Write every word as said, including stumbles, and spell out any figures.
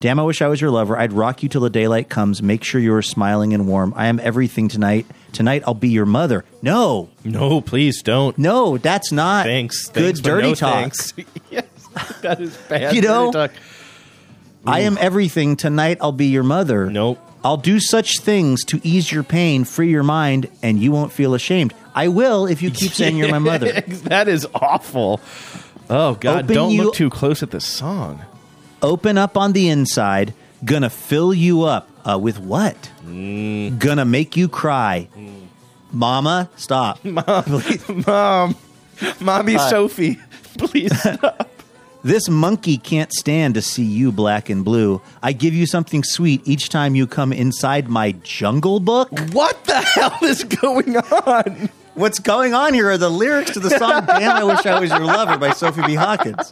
Damn, I wish I was your lover. I'd rock you till the daylight comes. Make sure you are smiling and warm. I am everything tonight. Tonight I'll be your mother. No. No, please don't. No, that's not Thanks. good Thanks, but dirty no talk. thanks. Yes, that is bad You know, dirty talk. I am everything. Tonight I'll be your mother. Nope. I'll do such things to ease your pain, free your mind, and you won't feel ashamed. I will if you keep saying you're my mother. That is awful. Oh, God, Open don't you- look too close at this song. Open up on the inside. Gonna fill you up. Uh, with what? Mm. Gonna make you cry. Mm. Mama, stop. Mom, Mom, Mommy Uh, Sophie, please stop. This monkey can't stand to see you black and blue. I give you something sweet each time you come inside my Jungle Book. What the hell is going on? What's going on here are the lyrics to the song Damn, I Wish I Was Your Lover by Sophie B. Hawkins.